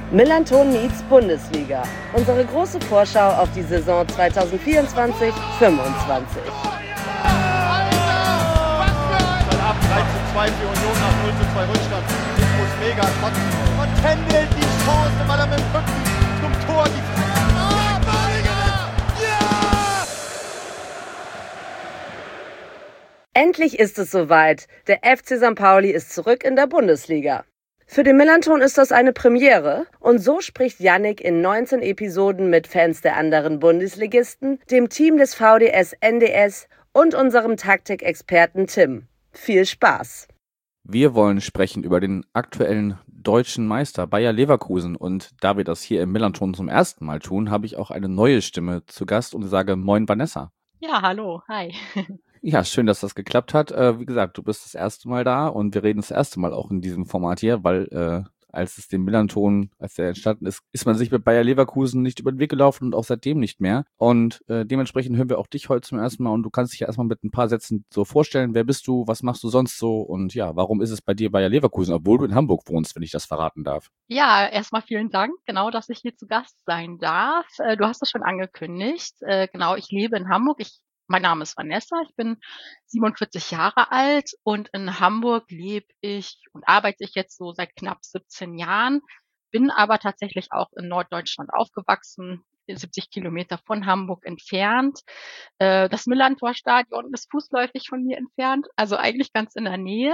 Millanton meets Bundesliga. Unsere große Vorschau auf die Saison 2024-25. Ab 3:2 für Union nach 0:2 Rückstand. Das muss mega kotzen. Und Händel die Chance, weil er mit dem Rücken zum Tor die Endlich ist es soweit. Der FC St. Pauli ist zurück in der Bundesliga. Für den Millanton ist das eine Premiere und so spricht Yannick in 19 Episoden mit Fans der anderen Bundesligisten, dem Team des VDS NDS und unserem Taktikexperten Tim. Viel Spaß! Wir wollen sprechen über den aktuellen deutschen Meister Bayer Leverkusen und da wir das hier im Millanton zum ersten Mal tun, habe ich auch eine neue Stimme zu Gast und sage Moin Vanessa. Ja, hallo, hi. Ja, schön, dass das geklappt hat. Wie gesagt, du bist das erste Mal da und wir reden das erste Mal auch in diesem Format hier, weil als es den Millanton, als der entstanden ist, ist man sich mit Bayer Leverkusen nicht über den Weg gelaufen und auch seitdem nicht mehr. Und dementsprechend hören wir auch dich heute zum ersten Mal und du kannst dich ja erstmal mit ein paar Sätzen so vorstellen. Wer bist du? Was machst du sonst so? Und ja, warum ist es bei dir Bayer Leverkusen, obwohl du in Hamburg wohnst, wenn ich das verraten darf? Ja, erstmal vielen Dank, genau, dass ich hier zu Gast sein darf. Du hast es schon angekündigt. Genau, ich lebe in Hamburg. Mein Name ist Vanessa, ich bin 47 Jahre alt und in Hamburg lebe ich und arbeite ich jetzt so seit knapp 17 Jahren, bin aber tatsächlich auch in Norddeutschland aufgewachsen, 70 Kilometer von Hamburg entfernt. Das Millantor-Stadion ist fußläufig von mir entfernt, also eigentlich ganz in der Nähe.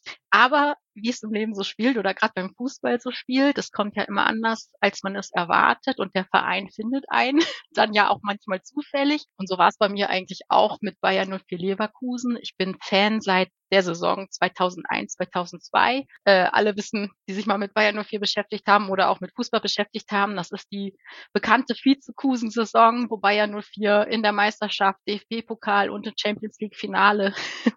Aber wie es im Leben so spielt oder gerade beim Fußball so spielt, das kommt ja immer anders, als man es erwartet und der Verein findet einen dann ja auch manchmal zufällig. Und so war es bei mir eigentlich auch mit Bayer 04 Leverkusen. Ich bin Fan seit der Saison 2001, 2002. Alle wissen, die sich mal mit Bayer 04 beschäftigt haben oder auch mit Fußball beschäftigt haben, das ist die bekannte Vizekusen-Saison, wo Bayer 04 in der Meisterschaft, DFB-Pokal und im Champions League-Finale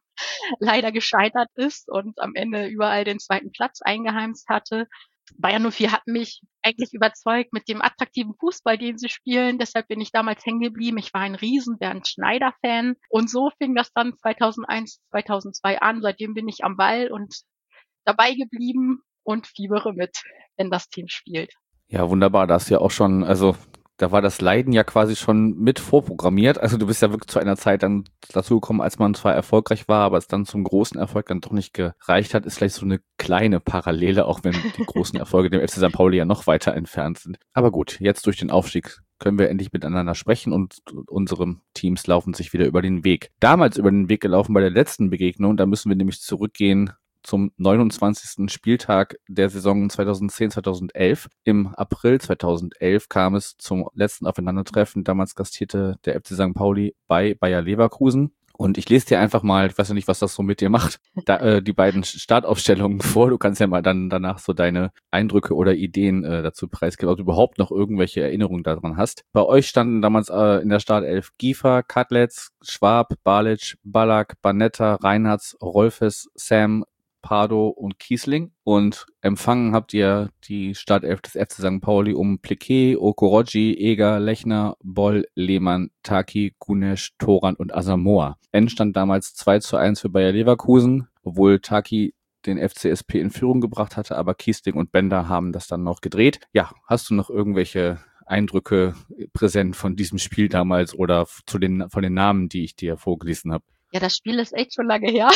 leider gescheitert ist und am Ende überall den zweiten Platz eingeheimst hatte. Bayer 04 hat mich eigentlich überzeugt mit dem attraktiven Fußball, den sie spielen. Deshalb bin ich damals hängen geblieben. Ich war ein riesen Bernd Schneider-Fan. Und so fing das dann 2001, 2002 an. Seitdem bin ich am Ball und dabei geblieben und fiebere mit, wenn das Team spielt. Ja, wunderbar. Da hast du ja auch schon, also da war das Leiden ja quasi schon mit vorprogrammiert. Also du bist ja wirklich zu einer Zeit dann dazu gekommen, als man zwar erfolgreich war, aber es dann zum großen Erfolg dann doch nicht gereicht hat. Ist vielleicht so eine kleine Parallele, auch wenn die großen Erfolge dem FC St. Pauli ja noch weiter entfernt sind. Aber gut, jetzt durch den Aufstieg können wir endlich miteinander sprechen und unsere Teams laufen sich wieder über den Weg. Damals über den Weg gelaufen bei der letzten Begegnung, da müssen wir nämlich zurückgehen zum 29. Spieltag der Saison 2010-2011. Im April 2011 kam es zum letzten Aufeinandertreffen. Damals gastierte der FC St. Pauli bei Bayer Leverkusen. Und ich lese dir einfach mal, ich weiß ja nicht, was das so mit dir macht, die beiden Startaufstellungen vor. Du kannst ja mal dann danach so deine Eindrücke oder Ideen dazu preisgeben, ob du überhaupt noch irgendwelche Erinnerungen daran hast. Bei euch standen damals in der Startelf Giefer, Katlitz, Schwab, Balic, Ballack, Banetta, Reinhardt, Rolfes, Sam, Pardo und Kiesling und empfangen habt ihr die Startelf des FC St. Pauli um Pliquet, Okoroji, Eger, Lechner, Boll, Lehmann, Taki, Gunesch, Toran und Asamoah. Endstand damals 2:1 für Bayer Leverkusen, obwohl Taki den FCSP in Führung gebracht hatte, aber Kiesling und Bender haben das dann noch gedreht. Ja, hast du noch irgendwelche Eindrücke präsent von diesem Spiel damals oder von den Namen, die ich dir vorgelesen habe? Ja, das Spiel ist echt schon lange her.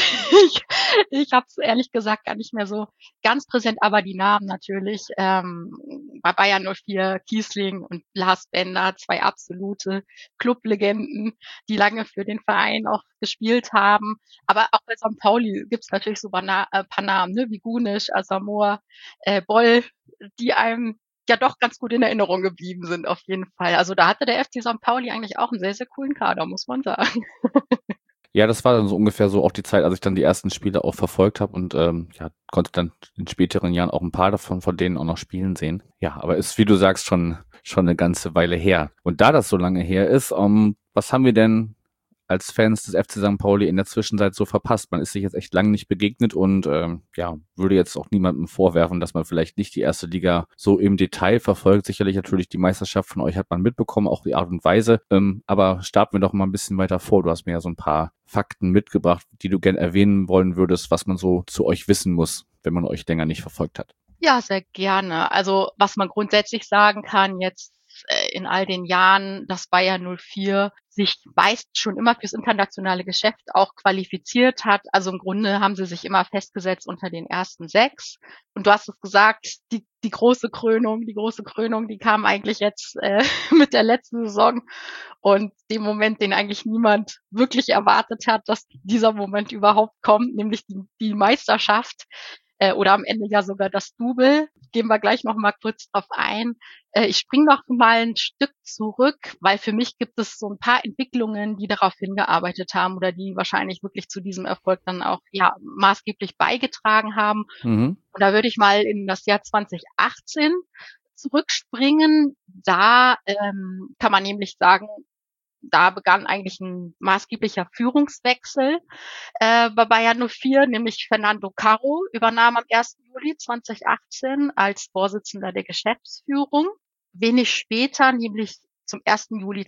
Ich habe es ehrlich gesagt gar nicht mehr so ganz präsent, aber die Namen natürlich. Bei Bayer 04, Kiesling und Lars Bender, zwei absolute Clublegenden, die lange für den Verein auch gespielt haben. Aber auch bei St. Pauli gibt's natürlich so paar Namen, ne, wie Gunesch, Asamoah, Boll, die einem ja doch ganz gut in Erinnerung geblieben sind auf jeden Fall. Also da hatte der FC St. Pauli eigentlich auch einen sehr, sehr coolen Kader, muss man sagen. Ja, das war dann so ungefähr so auch die Zeit, als ich dann die ersten Spiele auch verfolgt habe und konnte dann in späteren Jahren auch ein paar von denen auch noch spielen sehen. Ja, aber ist, wie du sagst, schon eine ganze Weile her. Und da das so lange her ist, was haben wir denn als Fans des FC St. Pauli in der Zwischenzeit so verpasst? Man ist sich jetzt echt lange nicht begegnet und würde jetzt auch niemandem vorwerfen, dass man vielleicht nicht die erste Liga so im Detail verfolgt. Sicherlich natürlich die Meisterschaft von euch hat man mitbekommen, auch die Art und Weise. Aber starten wir doch mal ein bisschen weiter vor. Du hast mir ja so ein paar Fakten mitgebracht, die du gern erwähnen wollen würdest, was man so zu euch wissen muss, wenn man euch länger nicht verfolgt hat. Ja, sehr gerne. Also was man grundsätzlich sagen kann jetzt in all den Jahren, dass Bayer 04 sich meist schon immer fürs internationale Geschäft auch qualifiziert hat. Also im Grunde haben sie sich immer festgesetzt unter den ersten 6. Und du hast es gesagt, die große Krönung, die kam eigentlich jetzt mit der letzten Saison und dem Moment, den eigentlich niemand wirklich erwartet hat, dass dieser Moment überhaupt kommt, nämlich die Meisterschaft oder am Ende ja sogar das Double. Gehen wir gleich noch mal kurz drauf ein. Ich springe noch mal ein Stück zurück, weil für mich gibt es so ein paar Entwicklungen, die darauf hingearbeitet haben oder die wahrscheinlich wirklich zu diesem Erfolg dann auch ja maßgeblich beigetragen haben. Mhm. Und da würde ich mal in das Jahr 2018 zurückspringen. Da kann man nämlich sagen, da begann eigentlich ein maßgeblicher Führungswechsel bei Bayern 04, nämlich Fernando Carro übernahm am 1. Juli 2018 als Vorsitzender der Geschäftsführung. Wenig später, nämlich zum 1. Juli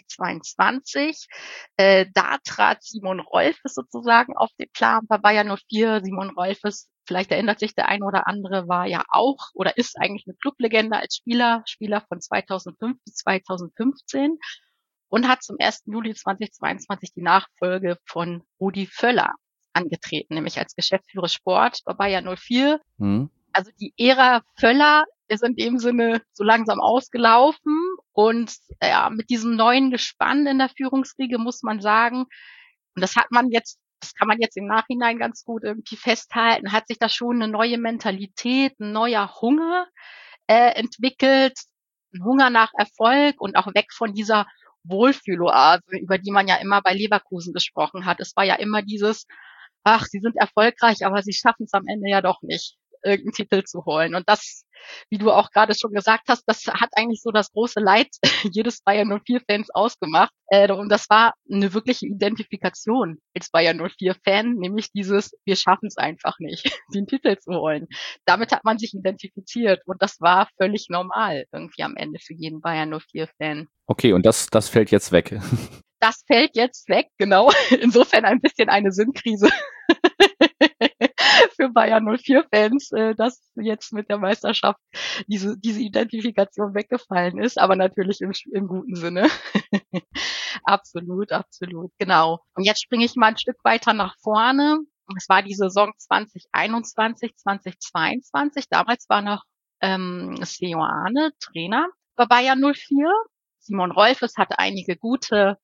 2022, da trat Simon Rolfes sozusagen auf den Plan bei Bayern 04. Simon Rolfes, vielleicht erinnert sich der eine oder andere, war ja auch oder ist eigentlich eine Clublegende als Spieler von 2005 bis 2015 und hat zum 1. Juli 2022 die Nachfolge von Rudi Völler angetreten, nämlich als Geschäftsführer Sport bei Bayer 04. Mhm. Also die Ära Völler ist in dem Sinne so langsam ausgelaufen und ja, mit diesem neuen Gespann in der Führungsriege muss man sagen, und das kann man jetzt im Nachhinein ganz gut irgendwie festhalten, hat sich da schon eine neue Mentalität, ein neuer Hunger entwickelt, ein Hunger nach Erfolg und auch weg von dieser Wohlfühloase, über die man ja immer bei Leverkusen gesprochen hat. Es war ja immer dieses, ach, sie sind erfolgreich, aber sie schaffen es am Ende ja doch nicht, irgendeinen Titel zu holen. Und das, wie du auch gerade schon gesagt hast, das hat eigentlich so das große Leid jedes Bayern 04-Fans ausgemacht. Und das war eine wirkliche Identifikation als Bayern 04-Fan, nämlich dieses, wir schaffen es einfach nicht, den Titel zu holen. Damit hat man sich identifiziert und das war völlig normal irgendwie am Ende für jeden Bayern 04-Fan. Okay, und das fällt jetzt weg. Das fällt jetzt weg, genau. Insofern ein bisschen eine Sinnkrise für Bayern 04-Fans, dass jetzt mit der Meisterschaft diese Identifikation weggefallen ist, aber natürlich im guten Sinne. Absolut, genau. Und jetzt springe ich mal ein Stück weiter nach vorne. Es war die Saison 2021, 2022. Damals war noch Seoane Trainer bei Bayern 04. Simon Rolfes hatte einige gute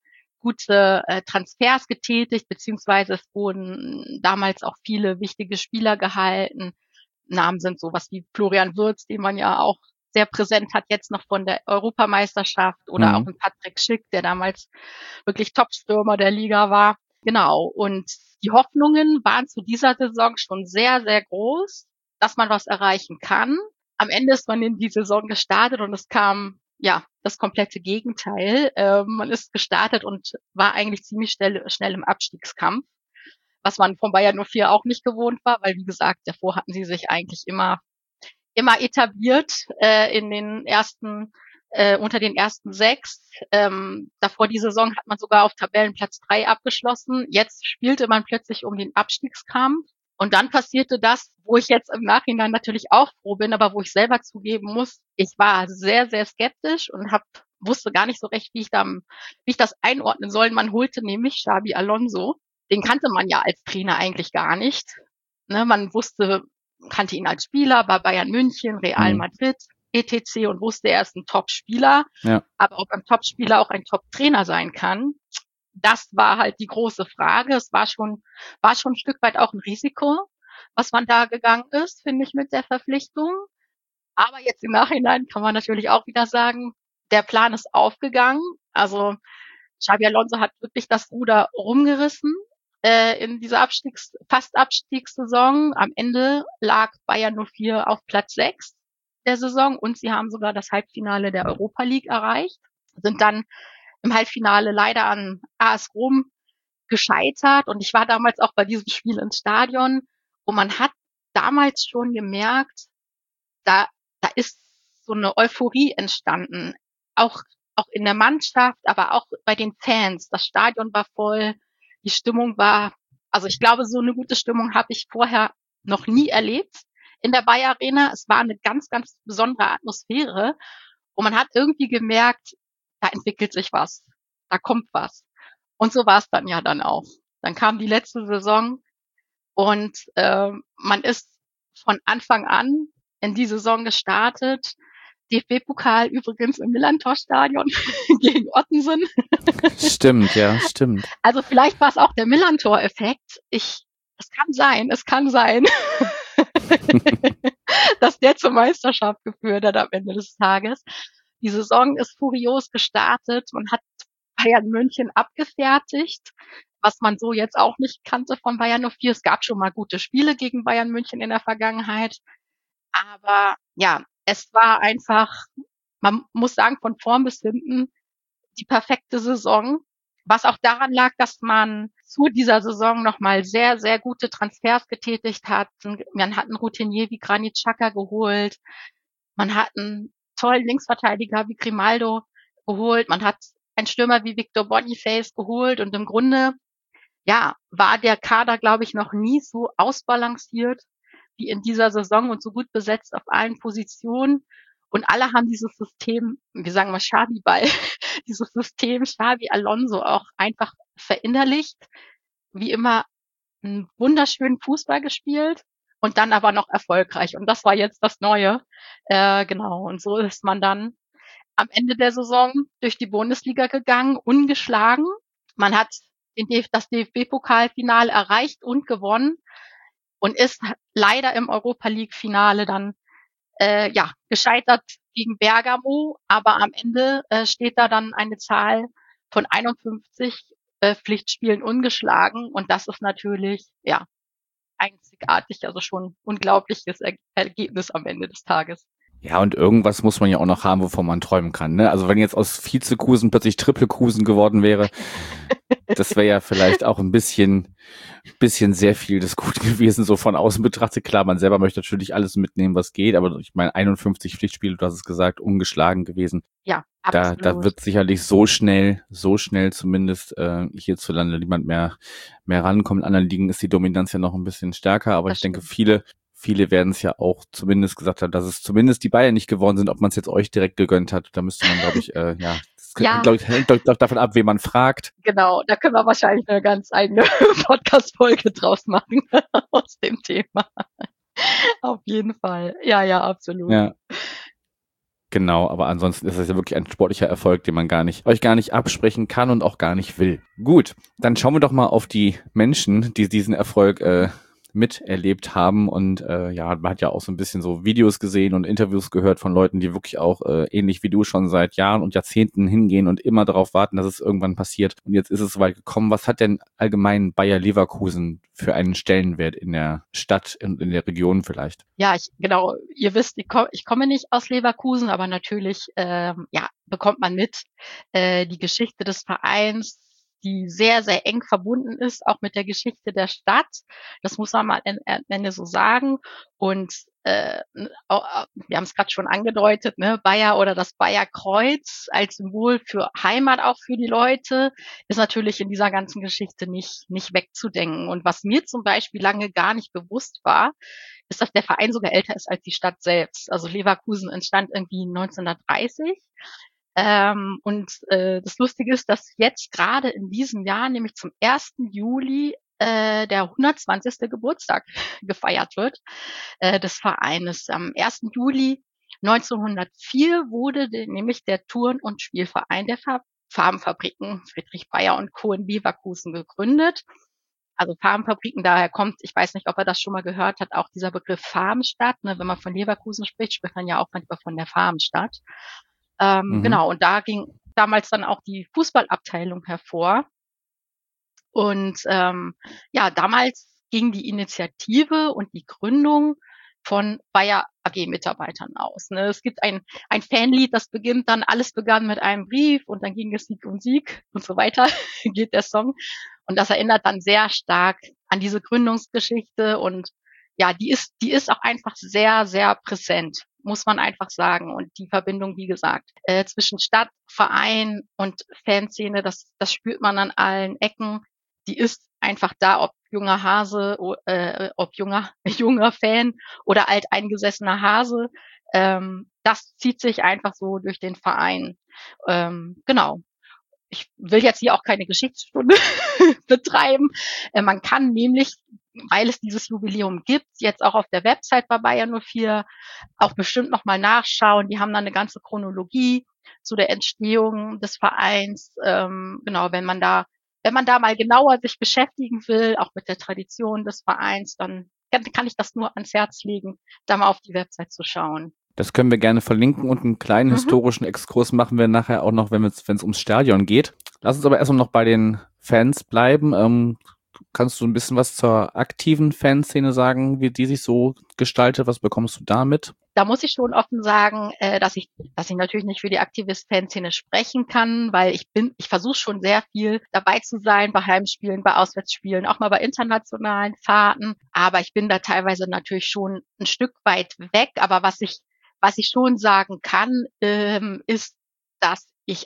Transfers getätigt, beziehungsweise es wurden damals auch viele wichtige Spieler gehalten. Namen sind sowas wie Florian Wirtz, den man ja auch sehr präsent hat, jetzt noch von der Europameisterschaft, oder auch ein Patrick Schick, der damals wirklich Top-Stürmer der Liga war. Genau. Und die Hoffnungen waren zu dieser Saison schon sehr, sehr groß, dass man was erreichen kann. Am Ende ist man in die Saison gestartet und es kam ja das komplette Gegenteil. Man ist gestartet und war eigentlich ziemlich schnell im Abstiegskampf, was man von Bayern 04 auch nicht gewohnt war, weil wie gesagt, davor hatten sie sich eigentlich immer etabliert in den ersten unter den ersten 6. Davor die Saison hat man sogar auf Tabellenplatz 3 abgeschlossen. Jetzt spielte man plötzlich um den Abstiegskampf. Und dann passierte das, wo ich jetzt im Nachhinein natürlich auch froh bin, aber wo ich selber zugeben muss, ich war sehr, sehr skeptisch und wusste gar nicht so recht, wie ich das einordnen soll. Man holte nämlich Xabi Alonso. Den kannte man ja als Trainer eigentlich gar nicht. Ne, man kannte ihn als Spieler bei Bayern München, Real Madrid, etc. und wusste, er ist ein Top-Spieler. Ja. Aber ob ein Top-Spieler auch ein Top-Trainer sein kann, das war halt die große Frage. Es war schon ein Stück weit auch ein Risiko, was man da gegangen ist, finde ich, mit der Verpflichtung. Aber jetzt im Nachhinein kann man natürlich auch wieder sagen, der Plan ist aufgegangen. Also Xabi Alonso hat wirklich das Ruder rumgerissen in dieser fast Abstiegssaison. Am Ende lag Bayern 04 auf Platz 6 der Saison und sie haben sogar das Halbfinale der Europa League erreicht, sind dann im Halbfinale leider an AS Rom gescheitert. Und ich war damals auch bei diesem Spiel ins Stadion, wo man hat damals schon gemerkt, da ist so eine Euphorie entstanden. Auch in der Mannschaft, aber auch bei den Fans. Das Stadion war voll, die Stimmung war, also ich glaube, so eine gute Stimmung habe ich vorher noch nie erlebt in der Bayer Arena. Es war eine ganz, ganz besondere Atmosphäre und man hat irgendwie gemerkt, da entwickelt sich was, da kommt was. Und so war es dann ja dann auch. Dann kam die letzte Saison und man ist von Anfang an in die Saison gestartet. DFB-Pokal übrigens im Millantor-Stadion gegen Ottensen. Stimmt, ja, stimmt. Also vielleicht war es auch der Millantor-Effekt. Es kann sein, dass der zur Meisterschaft geführt hat am Ende des Tages. Die Saison ist furios gestartet. Man hat Bayern München abgefertigt, was man so jetzt auch nicht kannte von Bayern 04. Es gab schon mal gute Spiele gegen Bayern München in der Vergangenheit. Aber ja, es war einfach, man muss sagen, von vorn bis hinten die perfekte Saison. Was auch daran lag, dass man zu dieser Saison nochmal sehr, sehr gute Transfers getätigt hat. Man hat einen Routinier wie Granit Xhaka geholt. Man hat einen tollen Linksverteidiger wie Grimaldo geholt. Man hat einen Stürmer wie Victor Boniface geholt. Und im Grunde, ja, war der Kader, glaube ich, noch nie so ausbalanciert wie in dieser Saison und so gut besetzt auf allen Positionen. Und alle haben dieses System, wir sagen mal Xavi-Ball, dieses System Xavi Alonso auch einfach verinnerlicht, wie immer einen wunderschönen Fußball gespielt und dann aber noch erfolgreich. Und das war jetzt das Neue. Genau. Und so ist man dann am Ende der Saison durch die Bundesliga gegangen, ungeschlagen. Man hat das DFB-Pokalfinale erreicht und gewonnen und ist leider im Europa-League-Finale dann gescheitert gegen Bergamo, aber am Ende steht da dann eine Zahl von 51 Pflichtspielen ungeschlagen und das ist natürlich ja einzigartig, also schon unglaubliches Ergebnis am Ende des Tages. Ja, und irgendwas muss man ja auch noch haben, wovon man träumen kann, ne? Also wenn jetzt aus Vizekusen plötzlich Triple-Kusen geworden wäre, das wäre ja vielleicht auch ein bisschen sehr viel des Guten gewesen, so von außen betrachtet. Klar, man selber möchte natürlich alles mitnehmen, was geht, aber ich meine, 51 Pflichtspiele, du hast es gesagt, ungeschlagen gewesen. Ja, absolut. Da wird sicherlich so schnell zumindest hierzulande niemand mehr rankommen. In anderen Ligen ist die Dominanz ja noch ein bisschen stärker, aber Das ich denke, stimmt. viele werden es ja auch zumindest gesagt haben, dass es zumindest die Bayern nicht geworden sind, ob man es jetzt euch direkt gegönnt hat. Da müsste man, glaube ich, das hängt davon ab, wen man fragt. Genau, da können wir wahrscheinlich eine ganz eigene Podcast-Folge draus machen aus dem Thema. Auf jeden Fall. Ja, absolut. Ja. Genau, aber ansonsten ist es ja wirklich ein sportlicher Erfolg, den man euch gar nicht absprechen kann und auch gar nicht will. Gut, dann schauen wir doch mal auf die Menschen, die diesen Erfolg miterlebt haben und man hat ja auch so ein bisschen so Videos gesehen und Interviews gehört von Leuten, die wirklich auch ähnlich wie du schon seit Jahren und Jahrzehnten hingehen und immer darauf warten, dass es irgendwann passiert. Und jetzt ist es soweit gekommen. Was hat denn allgemein Bayer Leverkusen für einen Stellenwert in der Stadt und in der Region vielleicht? Ja, genau. Ihr wisst, ich komme nicht aus Leverkusen, aber natürlich bekommt man mit die Geschichte des Vereins, die sehr, sehr eng verbunden ist, auch mit der Geschichte der Stadt. Das muss man mal am Ende so sagen. Und wir haben es gerade schon angedeutet, ne, Bayer oder das Bayer-Kreuz als Symbol für Heimat auch für die Leute ist natürlich in dieser ganzen Geschichte nicht wegzudenken. Und was mir zum Beispiel lange gar nicht bewusst war, ist, dass der Verein sogar älter ist als die Stadt selbst. Also Leverkusen entstand irgendwie 1930. Das Lustige ist, dass jetzt gerade in diesem Jahr, nämlich zum 1. Juli, der 120. Geburtstag gefeiert wird des Vereines. Am 1. Juli 1904 wurde nämlich der Turn- und Spielverein der Farbenfabriken Friedrich Bayer und Co. in Leverkusen gegründet. Also Farbenfabriken, daher kommt, ich weiß nicht, ob er das schon mal gehört hat, auch dieser Begriff Farbenstadt. Ne? Wenn man von Leverkusen spricht, spricht man ja auch manchmal von der Farbenstadt. Genau, und da ging damals dann auch die Fußballabteilung hervor. Und damals ging die Initiative und die Gründung von Bayer AG-Mitarbeitern aus. Ne? Es gibt ein Fanlied, das beginnt dann, alles begann mit einem Brief und dann ging es Sieg und Sieg und so weiter, geht der Song. Und das erinnert dann sehr stark an diese Gründungsgeschichte und ja, die ist auch einfach sehr, sehr präsent, muss man einfach sagen. Und die Verbindung, wie gesagt, zwischen Stadt, Verein und Fanszene, das spürt man an allen Ecken. Die ist einfach da, ob junger Hase, ob junger Fan oder alteingesessener Hase. Das zieht sich einfach so durch den Verein. Genau. Ich will jetzt hier auch keine Geschichtsstunde betreiben. Man kann nämlich, weil es dieses Jubiläum gibt, jetzt auch auf der Website bei Bayern 04 auch bestimmt nochmal nachschauen. Die haben dann eine ganze Chronologie zu der Entstehung des Vereins. Genau, wenn man da mal genauer sich beschäftigen will, auch mit der Tradition des Vereins, dann kann ich das nur ans Herz legen, da mal auf die Website zu schauen. Das können wir gerne verlinken und einen kleinen historischen Exkurs machen wir nachher auch noch, wenn es ums Stadion geht. Lass uns aber erstmal noch bei den Fans bleiben. Kannst du ein bisschen was zur aktiven Fanszene sagen, wie die sich so gestaltet? Was bekommst du damit? Da muss ich schon offen sagen, dass ich natürlich nicht für die aktive Fanszene sprechen kann, weil ich versuche schon sehr viel dabei zu sein, bei Heimspielen, bei Auswärtsspielen, auch mal bei internationalen Fahrten. Aber ich bin da teilweise natürlich schon ein Stück weit weg. Aber was ich schon sagen kann, ist, dass ich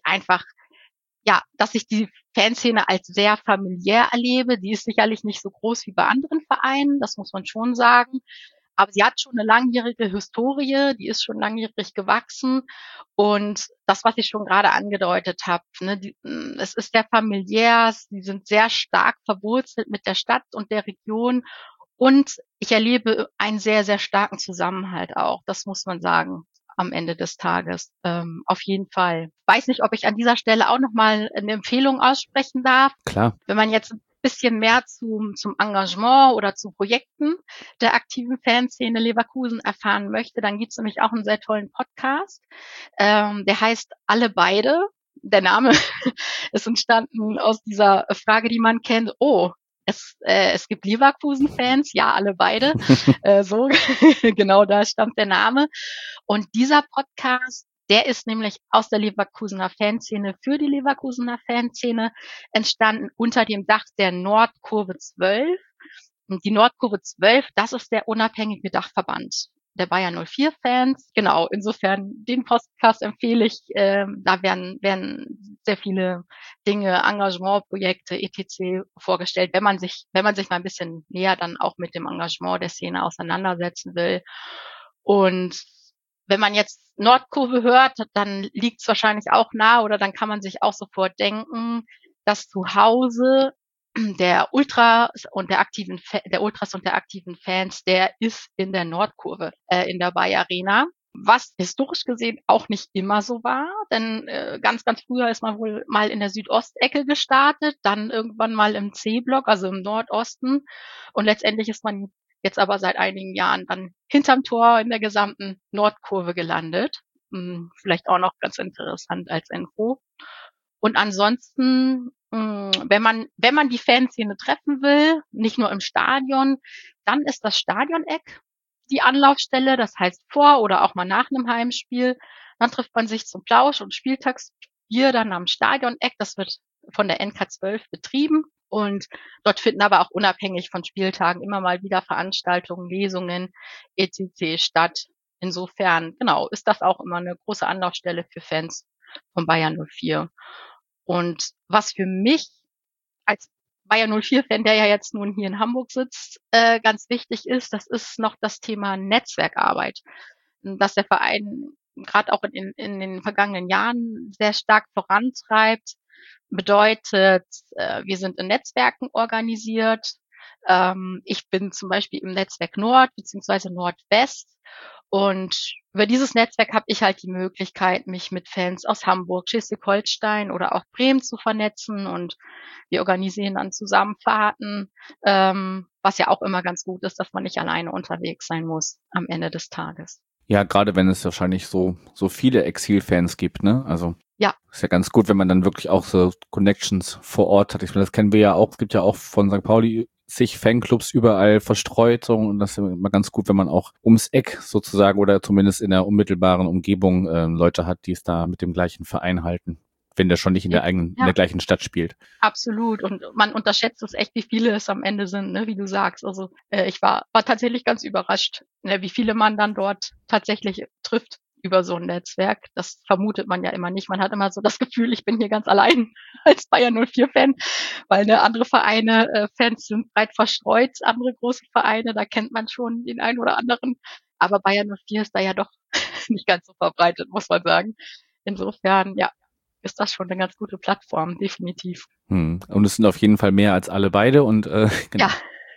die Fanszene als sehr familiär erlebe. Die ist sicherlich nicht so groß wie bei anderen Vereinen, das muss man schon sagen. Aber sie hat schon eine langjährige Historie, die ist schon langjährig gewachsen. Und das, was ich schon gerade angedeutet habe, ne, es ist sehr familiär, sie sind sehr stark verwurzelt mit der Stadt und der Region. Und ich erlebe einen sehr, sehr starken Zusammenhalt auch, das muss man sagen, am Ende des Tages. Auf jeden Fall. Weiß nicht, ob ich an dieser Stelle auch nochmal eine Empfehlung aussprechen darf. Klar. Wenn man jetzt ein bisschen mehr zum Engagement oder zu Projekten der aktiven Fanszene Leverkusen erfahren möchte, dann gibt's nämlich auch einen sehr tollen Podcast. Der heißt Alle beide. Der Name ist entstanden aus dieser Frage, die man kennt. Oh, es gibt Leverkusen-Fans, ja, alle beide. So, genau, da stammt der Name. Und dieser Podcast, der ist nämlich aus der Leverkusener Fanszene für die Leverkusener Fanszene entstanden unter dem Dach der Nordkurve 12. Und die Nordkurve 12, das ist der unabhängige Dachverband der Bayern 04 Fans. Genau, insofern den Podcast empfehle ich. Da werden sehr viele Dinge, Engagementprojekte, etc. vorgestellt, wenn man sich mal ein bisschen näher dann auch mit dem Engagement der Szene auseinandersetzen will. Und wenn man jetzt Nordkurve hört, dann liegt es wahrscheinlich auch nahe oder dann kann man sich auch sofort denken, dass zu Hause der Ultras und der aktiven Fans, der ist in der Nordkurve, in der Bayer Arena. Was historisch gesehen auch nicht immer so war, denn ganz, ganz früher ist man wohl mal in der Südostecke gestartet, dann irgendwann mal im C-Block, also im Nordosten. Und letztendlich ist man jetzt aber seit einigen Jahren dann hinterm Tor in der gesamten Nordkurve gelandet. Vielleicht auch noch ganz interessant als Info. Und ansonsten, wenn man die Fanszene treffen will, nicht nur im Stadion, dann ist das Stadioneck die Anlaufstelle, das heißt vor oder auch mal nach einem Heimspiel. Dann trifft man sich zum Plausch und Spieltagsbier dann am Stadioneck. Das wird von der NK12 betrieben. Und dort finden aber auch unabhängig von Spieltagen immer mal wieder Veranstaltungen, Lesungen, etc. statt. Insofern, genau, ist das auch immer eine große Anlaufstelle für Fans von Bayern 04. Und was für mich als Bayern 04-Fan, der ja jetzt nun hier in Hamburg sitzt, ganz wichtig ist, das ist noch das Thema Netzwerkarbeit, dass der Verein gerade auch in den vergangenen Jahren sehr stark vorantreibt. Bedeutet, wir sind in Netzwerken organisiert. Ich bin zum Beispiel im Netzwerk Nord bzw. Nordwest. Und über dieses Netzwerk habe ich halt die Möglichkeit, mich mit Fans aus Hamburg, Schleswig-Holstein oder auch Bremen zu vernetzen. Und wir organisieren dann zusammen Fahrten, was ja auch immer ganz gut ist, dass man nicht alleine unterwegs sein muss am Ende des Tages. Ja, gerade wenn es wahrscheinlich so viele Exil-Fans gibt, ne? Also ja, ist ja ganz gut, wenn man dann wirklich auch so Connections vor Ort hat. Ich meine, das kennen wir ja auch. Es gibt ja auch von St. Pauli zig Fanclubs überall verstreut und das ist immer ganz gut, wenn man auch ums Eck sozusagen oder zumindest in der unmittelbaren Umgebung Leute hat, die es da mit dem gleichen Verein halten, wenn der schon nicht in in der gleichen Stadt spielt. Absolut. Und man unterschätzt es echt, wie viele es am Ende sind, ne, wie du sagst. Also ich war tatsächlich ganz überrascht, ne, wie viele man dann dort tatsächlich trifft über so ein Netzwerk. Das vermutet man ja immer nicht. Man hat immer so das Gefühl, ich bin hier ganz allein als Bayern 04-Fan, weil andere Vereine, Fans sind breit verstreut, andere große Vereine, da kennt man schon den einen oder anderen. Aber Bayern 04 ist da ja doch nicht ganz so verbreitet, muss man sagen. Insofern, ja, ist das schon eine ganz gute Plattform, definitiv. Und es sind auf jeden Fall mehr als alle beide und genau. Ja.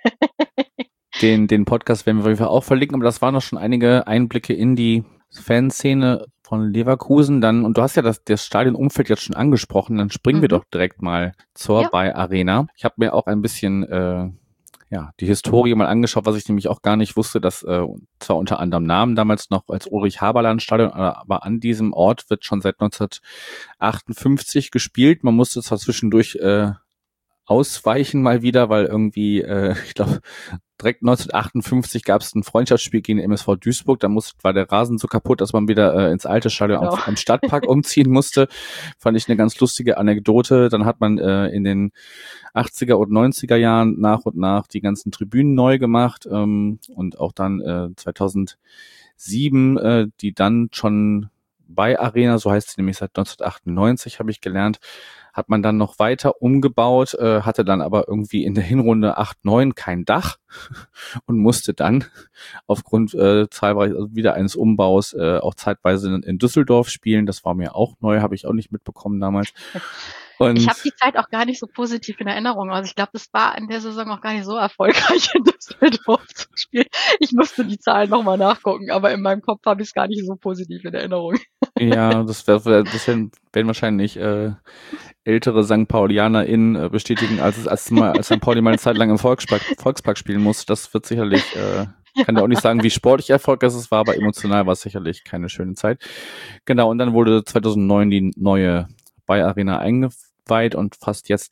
Den Podcast werden wir auf jeden Fall auch verlinken, aber das waren noch schon einige Einblicke in die Fanszene von Leverkusen. Dann, und du hast ja das Stadionumfeld jetzt schon angesprochen, dann springen wir doch direkt mal zur Bayer Arena. Ich habe mir auch ein bisschen die Historie mal angeschaut, was ich nämlich auch gar nicht wusste, dass zwar unter anderem Namen damals noch als Ulrich-Haberland-Stadion, aber an diesem Ort wird schon seit 1958 gespielt. Man musste zwar zwischendurch ausweichen mal wieder, weil irgendwie, ich glaube, direkt 1958 gab es ein Freundschaftsspiel gegen den MSV Duisburg, da war der Rasen so kaputt, dass man wieder ins alte Stadion am Stadtpark umziehen musste. Fand ich eine ganz lustige Anekdote. Dann hat man in den 80er und 90er Jahren nach und nach die ganzen Tribünen neu gemacht und auch dann 2007 die dann schon bei Arena, so heißt sie nämlich seit 1998, habe ich gelernt, hat man dann noch weiter umgebaut, hatte dann aber irgendwie in der Hinrunde 8-9 kein Dach und musste dann aufgrund zahlreich wieder eines Umbaus auch zeitweise in Düsseldorf spielen. Das war mir auch neu, habe ich auch nicht mitbekommen damals. Und ich habe die Zeit auch gar nicht so positiv in Erinnerung. Also ich glaube, das war in der Saison auch gar nicht so erfolgreich, in Düsseldorf zu spielen. Ich musste die Zahlen nochmal nachgucken, aber in meinem Kopf habe ich es gar nicht so positiv in Erinnerung. Ja, das werden wahrscheinlich ältere St. PaulianerInnen bestätigen, als St. Pauli mal eine Zeit lang im Volkspark spielen muss. Das wird sicherlich, kann ja auch nicht sagen, wie sportlich erfolgreich es war, aber emotional war es sicherlich keine schöne Zeit. Genau, und dann wurde 2009 die neue Bayer Arena eingeweiht und fast jetzt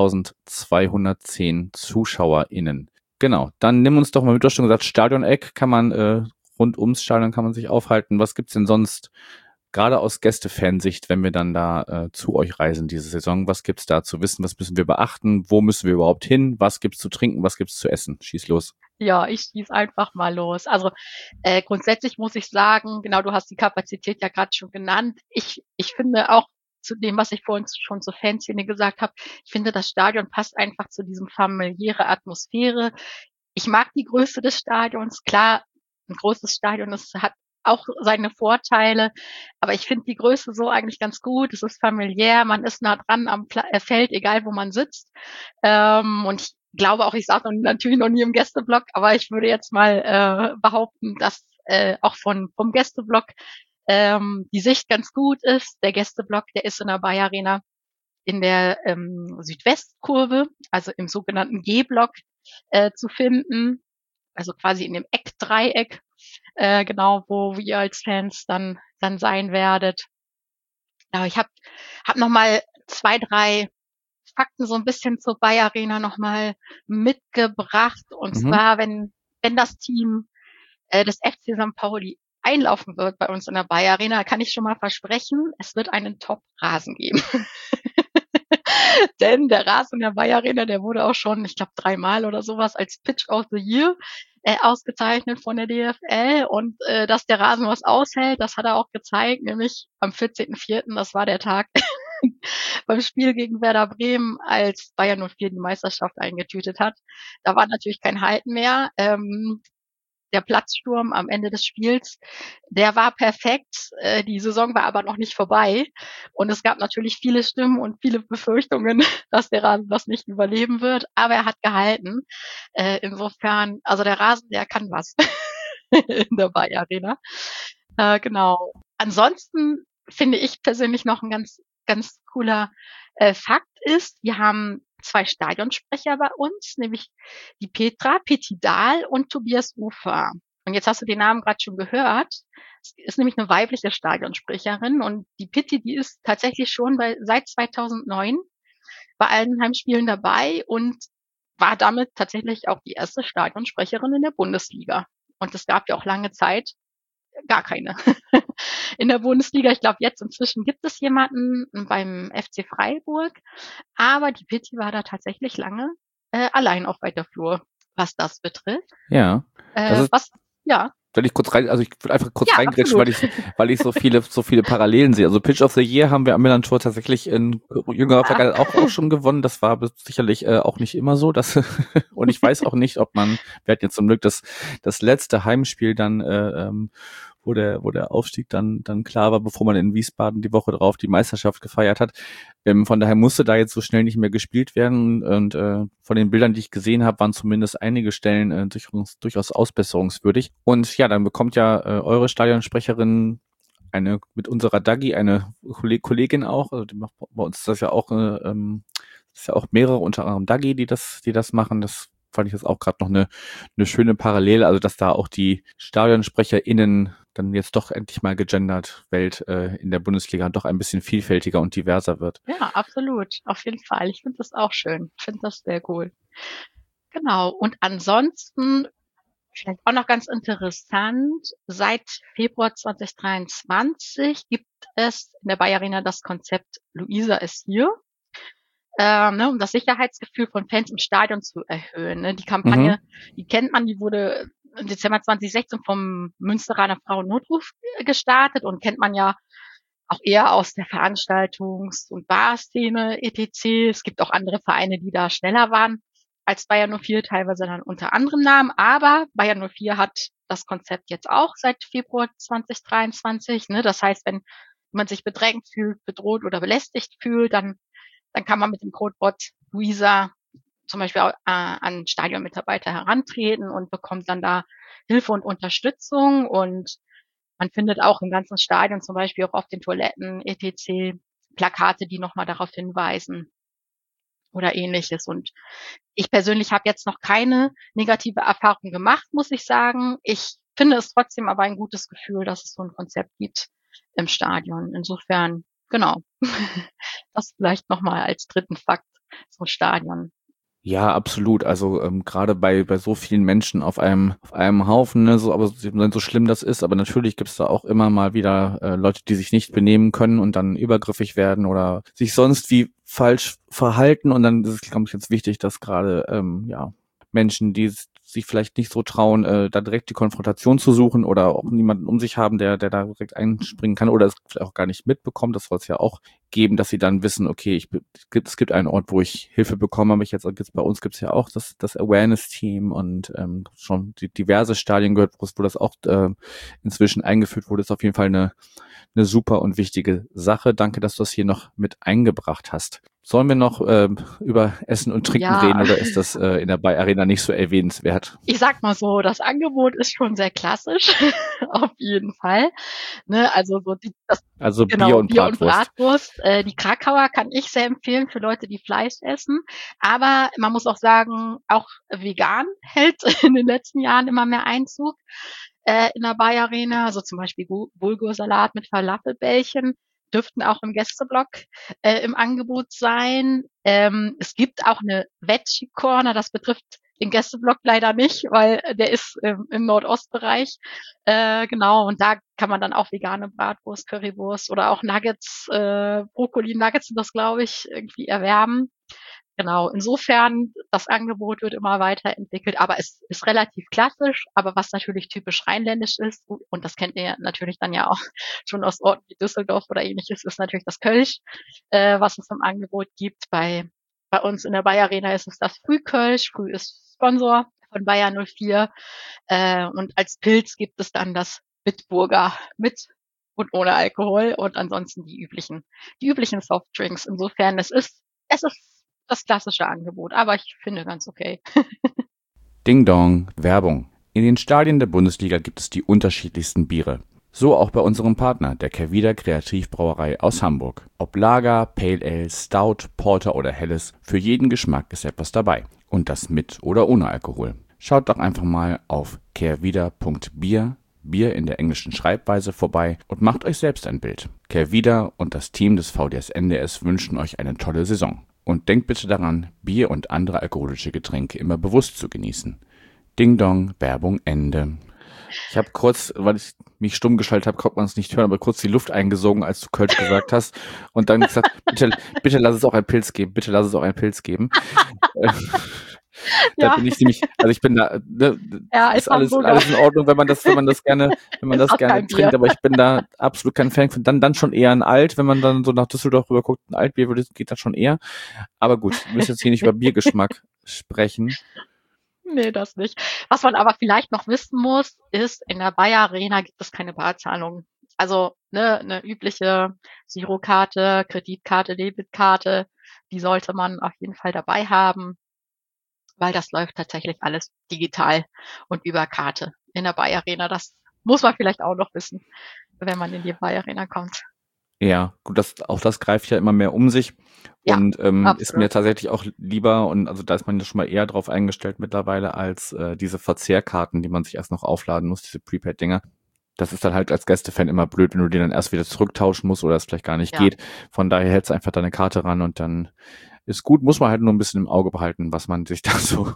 30.210 ZuschauerInnen. Genau, dann nimm uns doch mal mit, du hast schon gesagt, Stadioneck kann man, rund ums Stadion kann man sich aufhalten. Was gibt's denn sonst, gerade aus Gästefansicht, wenn wir dann da zu euch reisen diese Saison? Was gibt's da zu wissen? Was müssen wir beachten? Wo müssen wir überhaupt hin? Was gibt's zu trinken? Was gibt's zu essen? Schieß los. Ja, ich schieß einfach mal los. Also grundsätzlich muss ich sagen, genau, du hast die Kapazität ja gerade schon genannt. Ich finde auch zu dem, was ich vorhin schon zur Fanszene gesagt habe, ich finde, das Stadion passt einfach zu diesem familiäre Atmosphäre. Ich mag die Größe des Stadions. Klar, ein großes Stadion, das hat auch seine Vorteile, aber ich finde die Größe so eigentlich ganz gut. Es ist familiär, man ist nah dran am Feld, egal wo man sitzt. Und ich glaube auch, ich saß natürlich noch nie im Gästeblock, aber ich würde jetzt mal behaupten, dass auch vom Gästeblock die Sicht ganz gut ist. Der Gästeblock, der ist in der Bayer Arena in der Südwestkurve, also im sogenannten G-Block zu finden, also quasi in dem Eckdreieck, genau, wo ihr als Fans dann sein werdet. Ja, ich hab noch mal 2, 3 Fakten so ein bisschen zur Bayer Arena noch mal mitgebracht. Und zwar, wenn das Team des FC St. Pauli einlaufen wird bei uns in der Bayer Arena, kann ich schon mal versprechen, es wird einen Top-Rasen geben. Denn der Rasen in der Bayer Arena, der wurde auch schon, ich glaube, 3-mal oder sowas als Pitch of the Year ausgezeichnet von der DFL. Und dass der Rasen was aushält, das hat er auch gezeigt, nämlich am 14.04., das war der Tag beim Spiel gegen Werder Bremen, als Bayern 04 die Meisterschaft eingetütet hat. Da war natürlich kein Halten mehr. Der Platzsturm am Ende des Spiels, der war perfekt. Die Saison war aber noch nicht vorbei. Und es gab natürlich viele Stimmen und viele Befürchtungen, dass der Rasen das nicht überleben wird. Aber er hat gehalten. Insofern, also der Rasen, der kann was in der Bayer Arena. Genau. Ansonsten finde ich persönlich noch ein ganz, ganz cooler Fakt ist, wir haben 2 Stadionsprecher bei uns, nämlich die Petra Petidal und Tobias Ufer. Und jetzt hast du den Namen gerade schon gehört. Es ist nämlich eine weibliche Stadionsprecherin und die Pitti, die ist tatsächlich schon seit 2009 bei allen Heimspielen dabei und war damit tatsächlich auch die erste Stadionsprecherin in der Bundesliga. Und es gab ja auch lange Zeit gar keine in der Bundesliga. Ich glaube, jetzt inzwischen gibt es jemanden beim FC Freiburg, aber die Pitti war da tatsächlich allein auf weiter Flur, was das betrifft. Ja. Ja. Soll ich kurz rein, also ich würde einfach kurz Ja, reingrätschen, absolut. weil ich so viele Parallelen sehe. Also Pitch of the Year haben wir am Millantor tatsächlich in jüngerer Vergangenheit auch schon gewonnen. Das war sicherlich auch nicht immer so. Und ich weiß auch nicht, wir hatten jetzt zum Glück das letzte Heimspiel dann, wo der Aufstieg dann klar war, bevor man in Wiesbaden die Woche drauf die Meisterschaft gefeiert hat. Von daher musste da jetzt so schnell nicht mehr gespielt werden. Und von den Bildern, die ich gesehen habe, waren zumindest einige Stellen durchaus ausbesserungswürdig. Und ja, dann bekommt ja eure Stadionsprecherin mit unserer Dagi, eine Kollegin auch, also die macht bei uns das ja auch, das ist ja auch mehrere, unter anderem Dagi, die das machen. Das fand ich jetzt auch gerade noch eine schöne Parallele, also dass da auch die StadionsprecherInnen dann jetzt doch endlich mal gegendert Welt in der Bundesliga doch ein bisschen vielfältiger und diverser wird. Ja, absolut. Auf jeden Fall. Ich finde das auch schön. Ich finde das sehr cool. Genau. Und ansonsten, vielleicht auch noch ganz interessant, seit Februar 2023 gibt es in der Bayer Arena das Konzept Luisa ist hier, um das Sicherheitsgefühl von Fans im Stadion zu erhöhen. Ne? Die Kampagne, die kennt man, die wurde im Dezember 2016 vom Münsteraner Frauennotruf gestartet und kennt man ja auch eher aus der Veranstaltungs- und Barszene etc. Es gibt auch andere Vereine, die da schneller waren als Bayer 04, teilweise dann unter anderem Namen. Aber Bayer 04 hat das Konzept jetzt auch seit Februar 2023. Ne? Das heißt, wenn man sich bedrängt fühlt, bedroht oder belästigt fühlt, dann kann man mit dem Codewort Luisa zum Beispiel an Stadionmitarbeiter herantreten und bekommt dann da Hilfe und Unterstützung. Und man findet auch im ganzen Stadion, zum Beispiel auch auf den Toiletten etc. Plakate, die nochmal darauf hinweisen oder ähnliches. Und ich persönlich habe jetzt noch keine negative Erfahrung gemacht, muss ich sagen. Ich finde es trotzdem aber ein gutes Gefühl, dass es so ein Konzept gibt im Stadion. Insofern, genau. Das vielleicht nochmal als dritten Fakt zum Stadion. Ja, absolut. Also gerade bei so vielen Menschen auf einem Haufen, ne, so schlimm das ist, aber natürlich gibt's da auch immer mal wieder Leute, die sich nicht benehmen können und dann übergriffig werden oder sich sonst wie falsch verhalten. Und dann ist es, glaube ich, jetzt wichtig, dass gerade Menschen, die sich vielleicht nicht so trauen, da direkt die Konfrontation zu suchen oder auch niemanden um sich haben, der da direkt einspringen kann oder es vielleicht auch gar nicht mitbekommt. Das soll es ja auch geben, dass sie dann wissen, okay, es gibt einen Ort, wo ich Hilfe bekomme. Bei uns gibt's ja auch das Awareness-Team und schon diverse Stadien gehört, wo das auch inzwischen eingeführt wurde. Ist auf jeden Fall eine super und wichtige Sache. Danke, dass du das hier noch mit eingebracht hast. Sollen wir noch über Essen und Trinken reden oder ist das in der Bayer Arena nicht so erwähnenswert? Ich sag mal so, das Angebot ist schon sehr klassisch, auf jeden Fall. Ne, also so Bier und Bratwurst. Die Krakauer kann ich sehr empfehlen für Leute, die Fleisch essen. Aber man muss auch sagen, auch vegan hält in den letzten Jahren immer mehr Einzug in der Bayer Arena. Also zum Beispiel Bulgursalat mit Falafelbällchen dürften auch im Gästeblock im Angebot sein. Es gibt auch eine Veggie Corner, das betrifft den Gästeblock leider nicht, weil der ist im Nordostbereich. Genau, und da kann man dann auch vegane Bratwurst, Currywurst oder auch Nuggets, Brokkoli-Nuggets sind das, glaube ich, irgendwie erwerben. Genau, insofern, das Angebot wird immer weiterentwickelt, aber es ist relativ klassisch, aber was natürlich typisch rheinländisch ist, und das kennt ihr natürlich dann ja auch schon aus Orten wie Düsseldorf oder ähnliches, ist natürlich das Kölsch, was es im Angebot gibt. Bei uns in der Bayer Arena ist es das Frühkölsch. Früh ist Sponsor von Bayer 04. Und als Pilz gibt es dann das Bitburger mit und ohne Alkohol und ansonsten die üblichen Softdrinks. Insofern, es ist das klassische Angebot, aber ich finde ganz okay. Ding Dong, Werbung. In den Stadien der Bundesliga gibt es die unterschiedlichsten Biere. So auch bei unserem Partner, der Kehrwieder Kreativbrauerei aus Hamburg. Ob Lager, Pale Ale, Stout, Porter oder Helles, für jeden Geschmack ist etwas dabei. Und das mit oder ohne Alkohol. Schaut doch einfach mal auf kehrwieder.bier, Bier in der englischen Schreibweise, vorbei und macht euch selbst ein Bild. Kehrwieder und das Team des VDS NDS wünschen euch eine tolle Saison. Und denkt bitte daran, Bier und andere alkoholische Getränke immer bewusst zu genießen. Ding Dong, Werbung Ende. Ich habe kurz, weil ich mich stumm geschaltet habe, konnte man es nicht hören, aber kurz die Luft eingesogen, als du Kölsch gesagt hast. Und dann gesagt, bitte lass es auch ein Pilz geben. Bitte lass es auch ein Pilz geben. Da Ja, bin ich nämlich, also ich bin da, ne, ja, als ist alles Hamburger in Ordnung, wenn man das gerne, ist auch kein trinkt, Bier. aber ich bin da absolut kein Fan von, dann schon eher ein Alt, wenn man dann so nach Düsseldorf rüber guckt, ein Altbier geht dann schon eher. Aber gut, wir müssen jetzt hier nicht über Biergeschmack sprechen. Nee, das nicht. Was man aber vielleicht noch wissen muss, ist, in der Bayer Arena gibt es keine Barzahlung. Also eine übliche Girokarte, Kreditkarte, Debitkarte, die sollte man auf jeden Fall dabei haben, weil das läuft tatsächlich alles digital und über Karte in der Bayer Arena. Das muss man vielleicht auch noch wissen, wenn man in die Bayer Arena kommt. Ja, gut, auch das greift ja immer mehr um sich Ja, und ist mir absolut. tatsächlich auch lieber, und also da ist man ja schon mal eher drauf eingestellt mittlerweile, als diese Verzehrkarten, die man sich erst noch aufladen muss, diese Prepaid-Dinger. Das ist dann halt als Gästefan immer blöd, wenn du die dann erst wieder zurücktauschen musst oder es vielleicht gar nicht Ja. geht. Von daher hältst du einfach deine Karte ran und dann ist gut. Muss man halt nur ein bisschen im Auge behalten, was man sich da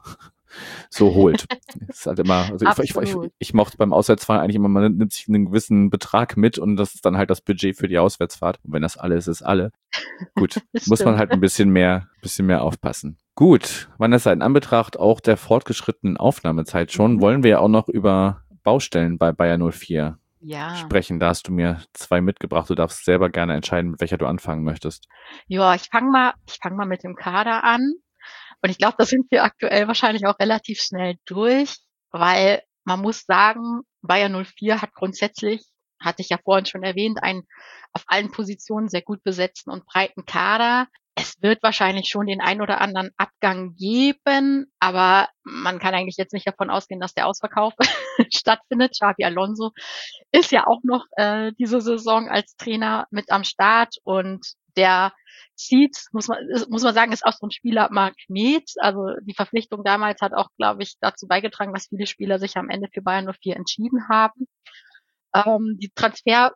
so holt. Das ist halt immer, also Absolut. ich mochte beim Auswärtsfahren eigentlich immer, man nimmt sich einen gewissen Betrag mit und das ist dann halt das Budget für die Auswärtsfahrt. Und wenn das alle ist, ist alle. Gut, Das muss man stimmt. halt ein bisschen mehr aufpassen. Gut, Vanessa, in Anbetracht auch der fortgeschrittenen Aufnahmezeit schon, wollen wir ja auch noch über Baustellen bei Bayer 04 Ja. sprechen. Da hast du mir 2 mitgebracht. Du darfst selber gerne entscheiden, mit welcher du anfangen möchtest. Ja, ich fang mal mit dem Kader an. Und ich glaube, da sind wir aktuell wahrscheinlich auch relativ schnell durch, weil man muss sagen, Bayer 04 hat grundsätzlich, hatte ich ja vorhin schon erwähnt, einen auf allen Positionen sehr gut besetzten und breiten Kader. Es wird wahrscheinlich schon den ein oder anderen Abgang geben, aber man kann eigentlich jetzt nicht davon ausgehen, dass der Ausverkauf stattfindet. Xabi Alonso ist ja auch noch diese Saison als Trainer mit am Start und der zieht, muss man sagen, ist auch so ein Spielermagnet. Also die Verpflichtung damals hat auch, glaube ich, dazu beigetragen, dass viele Spieler sich am Ende für Bayern 04 entschieden haben. Die Transferphase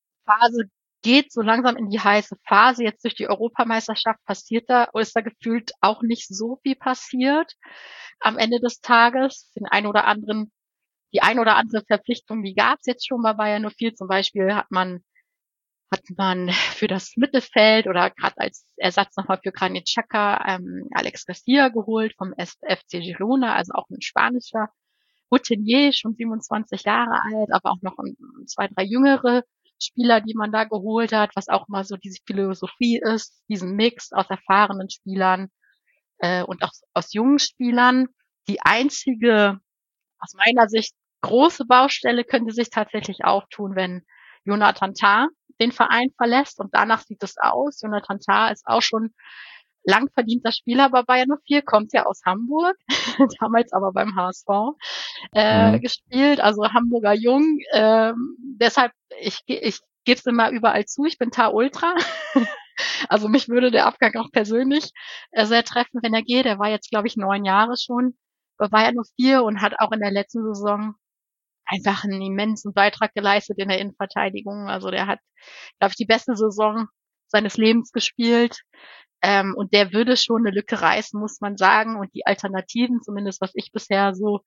geht so langsam in die heiße Phase. Jetzt durch die Europameisterschaft ist da gefühlt auch nicht so viel passiert am Ende des Tages. Die ein oder andere Verpflichtung, die gab es jetzt schon bei Bayern 04. Zum Beispiel hat man für das Mittelfeld oder gerade als Ersatz nochmal für Granit Xhaka Alex Garcia geholt vom FC Girona, also auch ein spanischer Routinier, schon 27 Jahre alt, aber auch noch 2, 3 jüngere Spieler, die man da geholt hat, was auch mal so diese Philosophie ist, diesen Mix aus erfahrenen Spielern und auch aus jungen Spielern. Die einzige, aus meiner Sicht, große Baustelle könnte sich tatsächlich auftun, wenn Jonathan Tah den Verein verlässt und danach sieht es aus. Jonathan Tah ist auch schon lang verdienter Spieler bei Bayern 04, kommt ja aus Hamburg, damals aber beim HSV gespielt, also Hamburger Jung. Deshalb, ich gebe es immer überall zu, ich bin Tah Ultra. Also mich würde der Abgang auch persönlich sehr treffen, wenn er geht. Er war jetzt, glaube ich, 9 Jahre schon bei Bayern 04 und hat auch in der letzten Saison einfach einen immensen Beitrag geleistet in der Innenverteidigung. Also der hat, glaube ich, die beste Saison seines Lebens gespielt. Und der würde schon eine Lücke reißen, muss man sagen. Und die Alternativen, zumindest was ich bisher so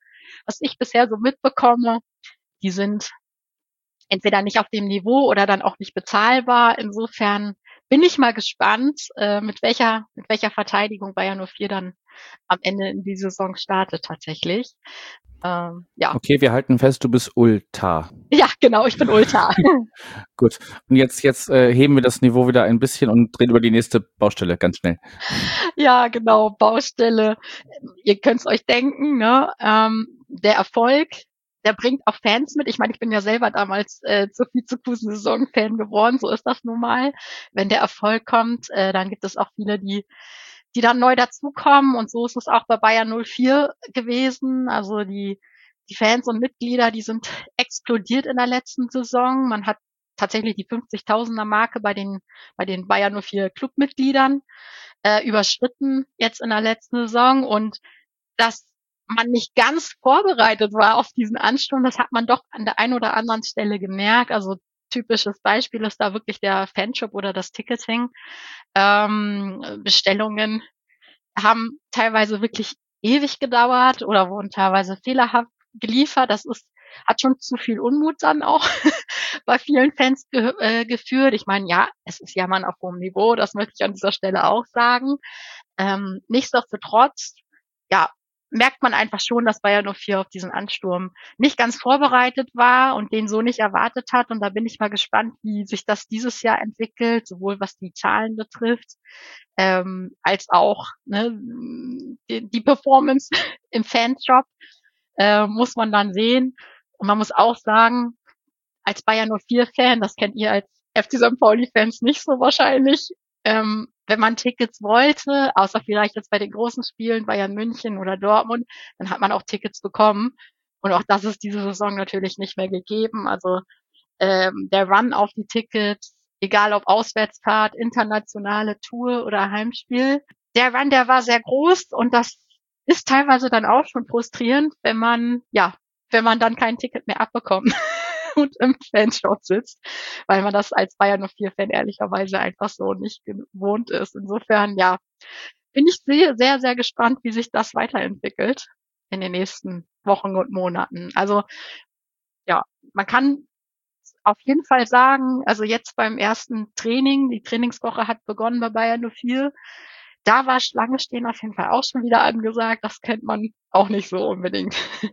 mitbekomme, die sind entweder nicht auf dem Niveau oder dann auch nicht bezahlbar. Insofern bin ich mal gespannt, mit welcher Verteidigung Bayern 04 dann am Ende in die Saison startet tatsächlich. Ja. Okay, wir halten fest, du bist Ultra. Ja, genau, ich bin Ultra. Gut. Und jetzt heben wir das Niveau wieder ein bisschen und reden über die nächste Baustelle ganz schnell. Ja, genau, Baustelle. Ihr könnt's euch denken, ne? Der Erfolg, der bringt auch Fans mit. Ich meine, ich bin ja selber damals zur Vizekusen-Saison-Fan geworden, so ist das nun mal. Wenn der Erfolg kommt, dann gibt es auch viele, die dann neu dazukommen und so ist es auch bei Bayern 04 gewesen. Also die Fans und Mitglieder, die sind explodiert in der letzten Saison. Man hat tatsächlich die 50.000er Marke bei den Bayern 04 Clubmitgliedern überschritten jetzt in der letzten Saison und dass man nicht ganz vorbereitet war auf diesen Ansturm, das hat man doch an der einen oder anderen Stelle gemerkt. Also typisches Beispiel ist da wirklich der Fanshop oder das Ticketing. Bestellungen haben teilweise wirklich ewig gedauert oder wurden teilweise fehlerhaft geliefert. Hat schon zu viel Unmut dann auch bei vielen Fans geführt. Ich meine, ja, es ist Jammern auf hohem Niveau, das möchte ich an dieser Stelle auch sagen. Nichtsdestotrotz, ja, merkt man einfach schon, dass Bayern 04 auf diesen Ansturm nicht ganz vorbereitet war und den so nicht erwartet hat. Und da bin ich mal gespannt, wie sich das dieses Jahr entwickelt, sowohl was die Zahlen betrifft, als auch die Performance im Fanshop, muss man dann sehen. Und man muss auch sagen, als Bayern 04-Fan, das kennt ihr als FC St. Pauli-Fans nicht so wahrscheinlich, wenn man Tickets wollte, außer vielleicht jetzt bei den großen Spielen, Bayern München oder Dortmund, dann hat man auch Tickets bekommen. Und auch das ist diese Saison natürlich nicht mehr gegeben. Also der Run auf die Tickets, egal ob Auswärtsfahrt, internationale Tour oder Heimspiel, der Run, der war sehr groß und das ist teilweise dann auch schon frustrierend, wenn man dann kein Ticket mehr abbekommt und im Fanshop sitzt, weil man das als Bayern 04-Fan ehrlicherweise einfach so nicht gewohnt ist. Insofern, ja, bin ich sehr, sehr, sehr gespannt, wie sich das weiterentwickelt in den nächsten Wochen und Monaten. Also, ja, man kann auf jeden Fall sagen, also jetzt beim ersten Training, die Trainingswoche hat begonnen bei Bayern 04, da war Schlange stehen auf jeden Fall auch schon wieder angesagt. Das kennt man auch nicht so unbedingt.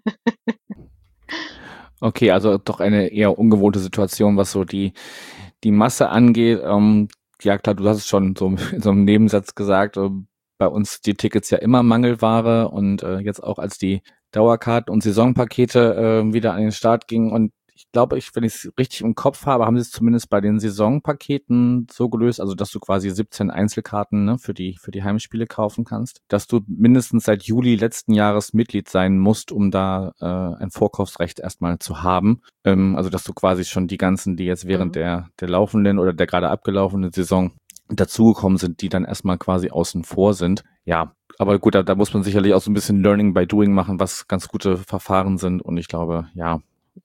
Okay, also doch eine eher ungewohnte Situation, was so die Masse angeht. Ja klar, du hast es schon so in so einem Nebensatz gesagt, bei uns die Tickets ja immer Mangelware und jetzt auch als die Dauerkarten und Saisonpakete wieder an den Start gingen und ich glaube, wenn ich es richtig im Kopf habe, haben sie es zumindest bei den Saisonpaketen so gelöst, also dass du quasi 17 Einzelkarten für die Heimspiele kaufen kannst, dass du mindestens seit Juli letzten Jahres Mitglied sein musst, um da ein Vorkaufsrecht erstmal zu haben. Also dass du quasi schon die ganzen, die jetzt während der laufenden oder der gerade abgelaufenen Saison dazugekommen sind, die dann erstmal quasi außen vor sind. Ja, aber gut, da muss man sicherlich auch so ein bisschen Learning by Doing machen, was ganz gute Verfahren sind und ich glaube, ja,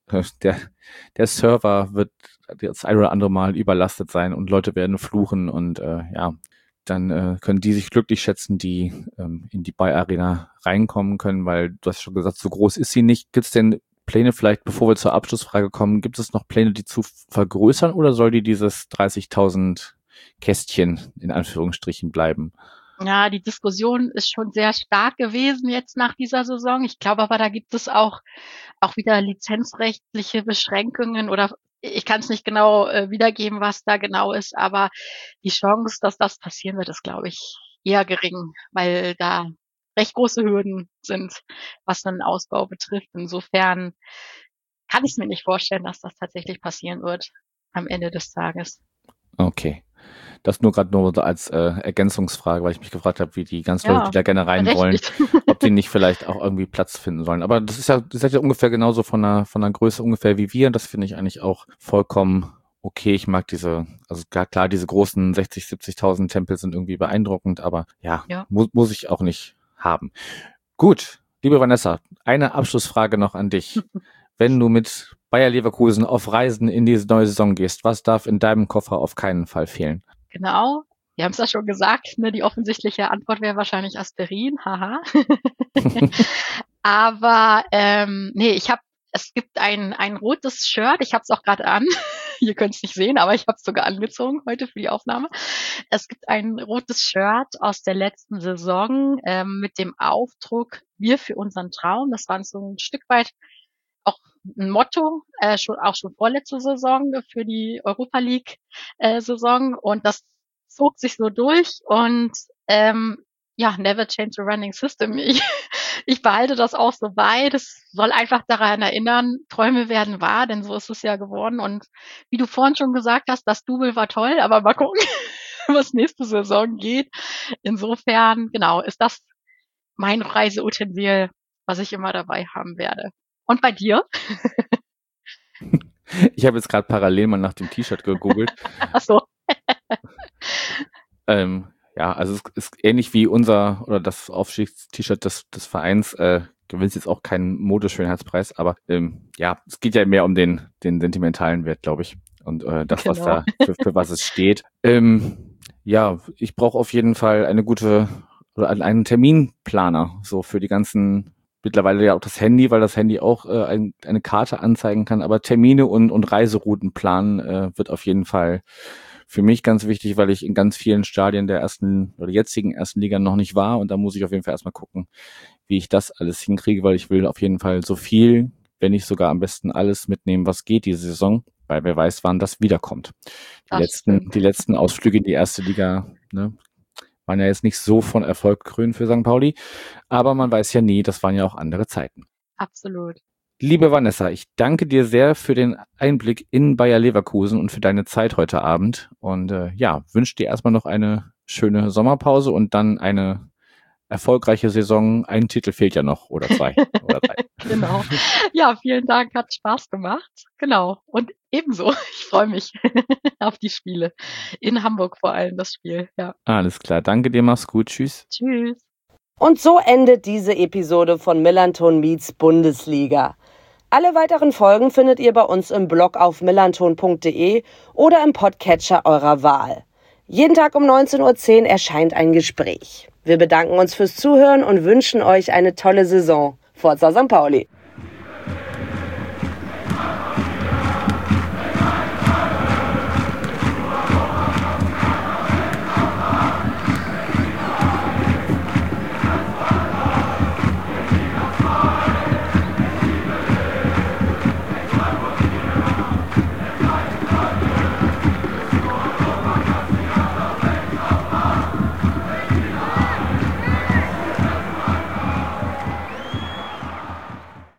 der Server wird das ein oder andere Mal überlastet sein und Leute werden fluchen und dann können die sich glücklich schätzen, die in die Bay Arena reinkommen können, weil du hast schon gesagt, so groß ist sie nicht. Gibt es denn Pläne vielleicht, bevor wir zur Abschlussfrage kommen, gibt es noch Pläne, die zu vergrößern oder soll die dieses 30.000 Kästchen in Anführungsstrichen bleiben? Ja, die Diskussion ist schon sehr stark gewesen jetzt nach dieser Saison. Ich glaube aber, da gibt es auch wieder lizenzrechtliche Beschränkungen oder ich kann es nicht genau wiedergeben, was da genau ist, aber die Chance, dass das passieren wird, ist, glaube ich, eher gering, weil da recht große Hürden sind, was einen Ausbau betrifft. Insofern kann ich mir nicht vorstellen, dass das tatsächlich passieren wird am Ende des Tages. Okay. Das nur gerade nur als Ergänzungsfrage, weil ich mich gefragt habe, wie die ganzen Leute, die da gerne rein wollen, ob die nicht vielleicht auch irgendwie Platz finden sollen. Aber das ist ja ungefähr genauso von der Größe ungefähr wie wir. Das finde ich eigentlich auch vollkommen okay. Ich mag diese großen 60.000, 70.000 Tempel sind irgendwie beeindruckend, aber ja. Muss ich auch nicht haben. Gut, liebe Vanessa, eine Abschlussfrage noch an dich. Wenn du mit Bayer Leverkusen auf Reisen in diese neue Saison gehst, was darf in deinem Koffer auf keinen Fall fehlen? Genau, wir haben es ja schon gesagt, die offensichtliche Antwort wäre wahrscheinlich Aspirin, haha. Aber es gibt ein rotes Shirt, ich habe es auch gerade an, ihr könnt es nicht sehen, aber ich habe es sogar angezogen heute für die Aufnahme. Es gibt ein rotes Shirt aus der letzten Saison mit dem Aufdruck Wir für unseren Traum. Das war so ein Stück weit auch ein Motto, schon vorletzte Saison für die Europa League Saison und das zog sich so durch und never change a running system. Ich behalte das auch so bei. Das soll einfach daran erinnern, Träume werden wahr, denn so ist es ja geworden. Und wie du vorhin schon gesagt hast, das Double war toll, aber mal gucken, was nächste Saison geht. Insofern, genau, ist das mein Reiseutensil, was ich immer dabei haben werde. Und bei dir? Ich habe jetzt gerade parallel mal nach dem T-Shirt gegoogelt. Ach so. Also es ist ähnlich wie unser oder das Aufstiegst-T-Shirt des Vereins. Gewinnt jetzt auch keinen Modeschönheitspreis, aber es geht ja mehr um den sentimentalen Wert, glaube ich. Und das, was da für was es steht. Ich brauche auf jeden Fall einen Terminplaner, so für die ganzen, mittlerweile ja auch das Handy, weil das Handy auch eine Karte anzeigen kann, aber Termine und Reiserouten planen wird auf jeden Fall für mich ganz wichtig, weil ich in ganz vielen Stadien der ersten oder jetzigen ersten Liga noch nicht war. Und da muss ich auf jeden Fall erstmal gucken, wie ich das alles hinkriege, weil ich will auf jeden Fall so viel, wenn nicht sogar am besten alles mitnehmen, was geht diese Saison, weil wer weiß, wann das wiederkommt. Die letzten Ausflüge in die erste Liga, ne, waren ja jetzt nicht so von Erfolg gekrönt für St. Pauli, aber man weiß ja nie, das waren ja auch andere Zeiten. Absolut. Liebe Vanessa, ich danke dir sehr für den Einblick in Bayer Leverkusen und für deine Zeit heute Abend und wünsche dir erstmal noch eine schöne Sommerpause und dann eine erfolgreiche Saison. Ein Titel fehlt ja noch oder 2 oder 3. Genau. Ja, vielen Dank, hat Spaß gemacht. Genau. Und ebenso, ich freue mich auf die Spiele. In Hamburg vor allem das Spiel. Ja. Alles klar, danke dir, mach's gut, tschüss. Tschüss. Und so endet diese Episode von Millanton meets Bundesliga. Alle weiteren Folgen findet ihr bei uns im Blog auf millanton.de oder im Podcatcher eurer Wahl. Jeden Tag um 19:10 Uhr erscheint ein Gespräch. Wir bedanken uns fürs Zuhören und wünschen euch eine tolle Saison. Forza St. Pauli!